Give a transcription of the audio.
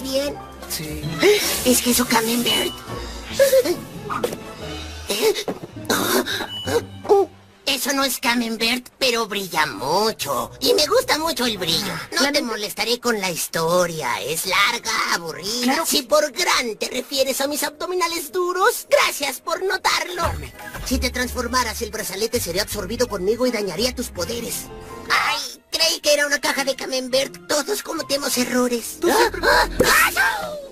bien? Sí. Es que eso Camembert. Eso no es Camembert, pero brilla mucho. Y me gusta mucho el brillo. No te molestaré con la historia. Es larga, aburrida. Claro. Si por gran te refieres a mis abdominales duros, gracias por notarlo. Si te transformaras, el brazalete sería absorbido conmigo y dañaría tus poderes. ¡Ay! Creí que era una caja de Camembert. Todos cometemos errores. Tú siempre- ¡Ah! ¡Ah!